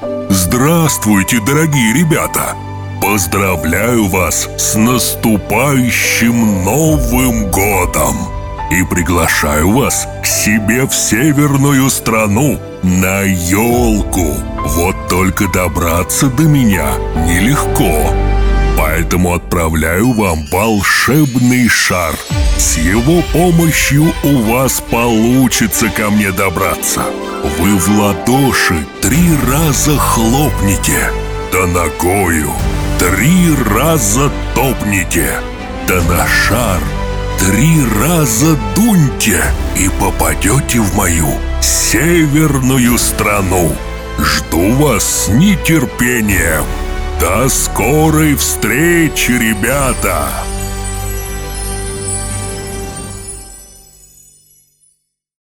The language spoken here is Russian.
Здравствуйте, дорогие ребята! Поздравляю вас с наступающим Новым годом! И приглашаю вас к себе в северную страну на елку. Вот только добраться до меня нелегко. Поэтому отправляю вам волшебный шар. С его помощью у вас получится ко мне добраться. Вы в ладоши 3 раза хлопните, да ногою 3 раза топните, да на шар 3 раза дуньте и попадете в мою северную страну. Жду вас с нетерпением. До скорой встречи, ребята!